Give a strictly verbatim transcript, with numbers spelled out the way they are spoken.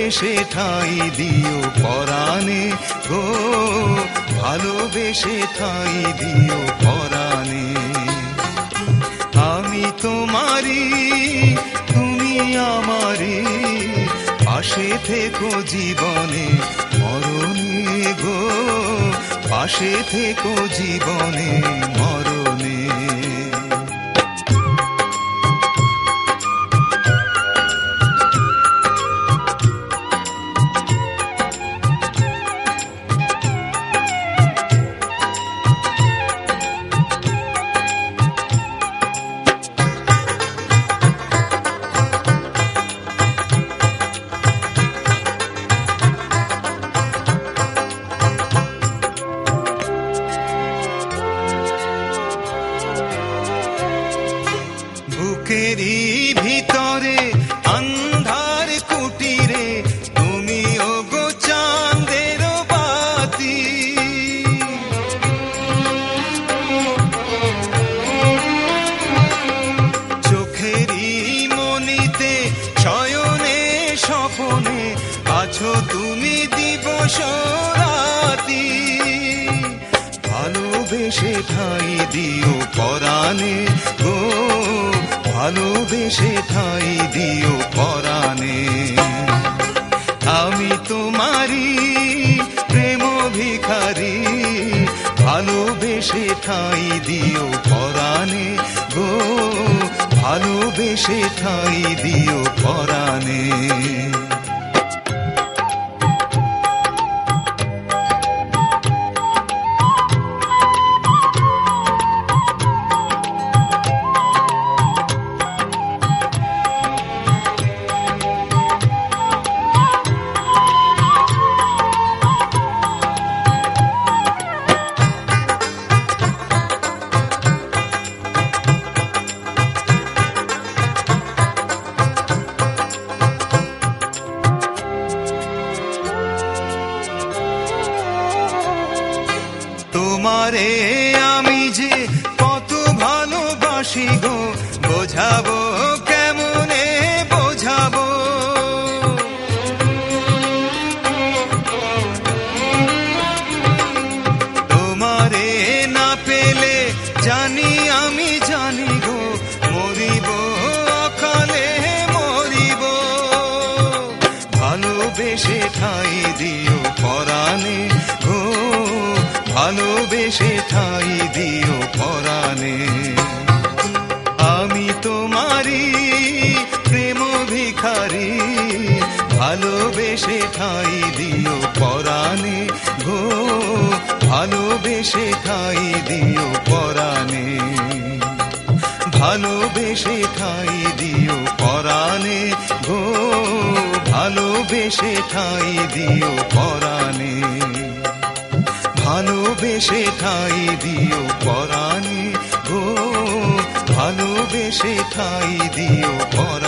ভালোবেসে ঠাঁই দিও পরাণে গো, ভালোবেসে ঠাঁই দিও পরাণে। আমি তোমারি তুমি আমারি, পাশে থেকো জীবনে মরণে গো, পাশে থেকো জীবনে মরণে। বুকেরই ভিতরে আন্ধার কুটিরে তুমি ওগো চাঁদের বাতি, চোখেরই মনিতে শয়নে স্বপনে আছো তুমি দিবস রাতি। ভালোবেসে ঠাঁই দিও পরাণে গো, ভালোবেসে ঠাঁই দিও পরাণে। আমি তোমারি প্রেম ভিখারি, ভালোবেসে ঠাঁই দিও পরাণে গো, ভালোবেসে ঠাঁই দিও পরাণে। তোমারে আমি যে কত ভালোবাসি গো, বোঝাবো কেমনে বোঝাবো। তোমারে না পেলে জানি আমি জানি গো, মরিব অকালে মরিব। ভালোবেসে ঠাঁই দিও পরাণে গো, ভালোবেসে ঠাঁই দিও পরাণে। আমি তোমারি প্রেম ভিখারি, ভালোবেসে ঠাঁই দিও পরাণে গো, ভালোবেসে ঠাঁই দিও পরাণে। ভালোবেসে ঠাঁই দিও পরাণে গো, ভালোবেসে ঠাঁই দিও পরাণে। ভালোবেসে ঠাঁই দিও পরাণে গো, ভালোবেসে ঠাঁই দিও পরাণে।